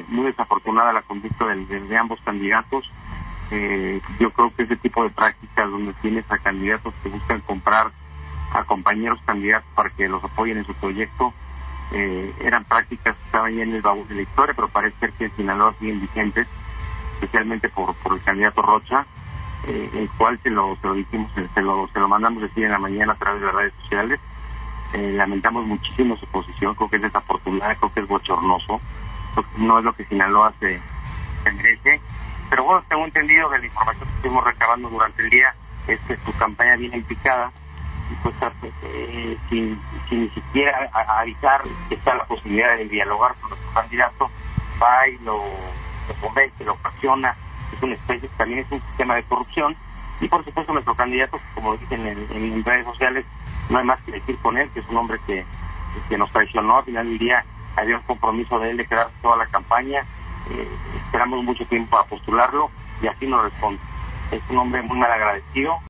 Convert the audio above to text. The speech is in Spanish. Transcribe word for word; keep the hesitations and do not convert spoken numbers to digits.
muy desafortunada la conducta de, de, de ambos candidatos. Eh, yo creo que ese tipo de prácticas donde tienes a candidatos que buscan comprar a compañeros candidatos para que los apoyen en su proyecto, eh, eran prácticas que estaban ya en el baúl de la historia, pero parece ser que en Sinaloa siguen vigentes, especialmente por, por el candidato Rocha, eh, el cual se lo, se lo dijimos, se lo, se lo mandamos decir en la mañana a través de las redes sociales. Eh, lamentamos muchísimo su posición, creo que es desafortunada, creo que es bochornoso, creo que no es lo que Sinaloa se, se merece. Pero bueno, tengo entendido de la información que estuvimos recabando durante el día, es que su campaña viene en picada, y pues eh, sin, sin ni siquiera avisar que está la posibilidad de dialogar con nuestro candidato, va y lo, lo convence, lo ocasiona. Es una especie, también es un sistema de corrupción, y por supuesto nuestro candidato, como lo dicen en, en, en redes sociales, no hay más que decir con él, que es un hombre que, que nos traicionó. Al final del día había un compromiso de él de quedar toda la campaña, eh, esperamos mucho tiempo a postularlo y así nos responde. Es un hombre muy mal agradecido.